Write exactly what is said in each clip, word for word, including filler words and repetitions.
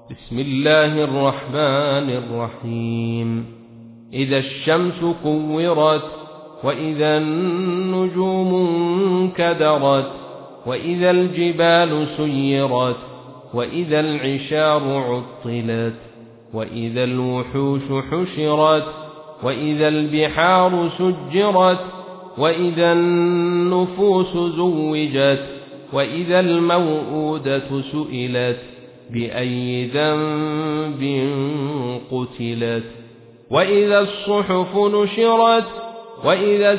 بسم الله الرحمن الرحيم إذا الشمس كورت وإذا النجوم انكدرت وإذا الجبال سيرت وإذا العشار عطلت وإذا الوحوش حشرت وإذا البحار سجرت وإذا النفوس زوجت وإذا الموءودة سئلت بأي ذنب قتلت وإذا الصحف نشرت وإذا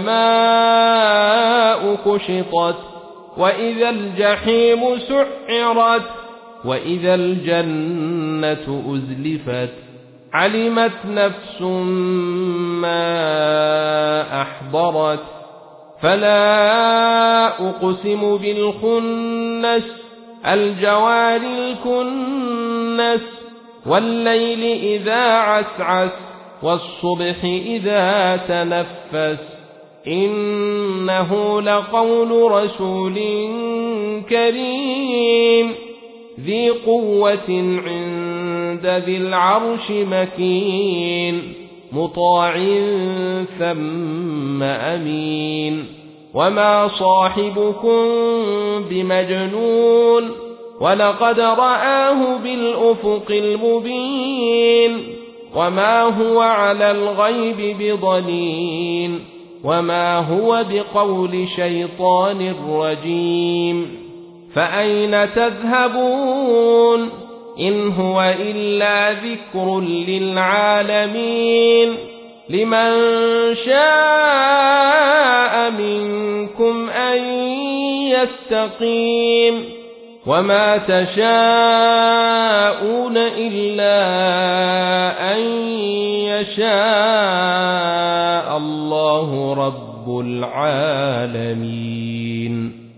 السماء كشطت وإذا الجحيم سعرت وإذا الجنة أزلفت علمت نفس ما أحضرت فلا أقسم بالخنس الجوار الكنس والليل إذا عسعس والصبح إذا تنفس إنه لقول رسول كريم ذي قوة عند ذي العرش مكين مطاع ثم أمين وما صاحبكم بمجنون ولقد رآه بالأفق المبين وما هو على الغيب بضنين وما هو بقول شيطان رجيم فأين تذهبون إن هو إلا ذكر للعالمين لمن شاء منكم أن يستقيم وما تشاءون إلا أن يشاء الله رب العالمين.